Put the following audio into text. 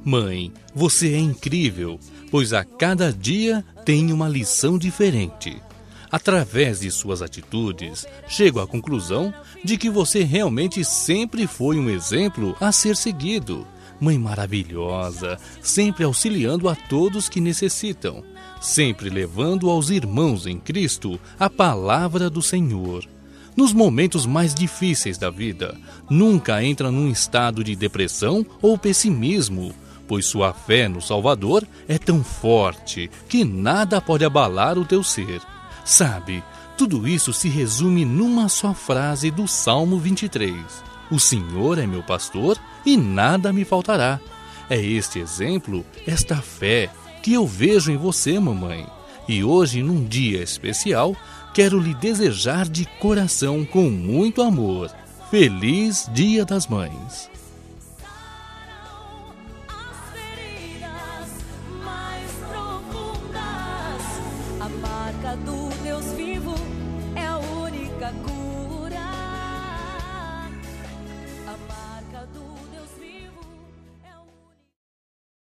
Mãe, você é incrível, pois a cada dia tem uma lição diferente. Através de suas atitudes, chego à conclusão de que você realmente sempre foi um exemplo a ser seguido. Mãe maravilhosa, sempre auxiliando a todos que necessitam, sempre levando aos irmãos em Cristo a palavra do Senhor. Nos momentos mais difíceis da vida, nunca entra num estado de depressão ou pessimismo, pois sua fé no Salvador é tão forte que nada pode abalar o teu ser. Sabe, tudo isso se resume numa só frase do Salmo 23. O Senhor é meu pastor e nada me faltará. É este exemplo, esta fé, que eu vejo em você, mamãe. E hoje, num dia especial, quero lhe desejar de coração, com muito amor, Feliz Dia das Mães. A marca do Deus vivo é a única cura.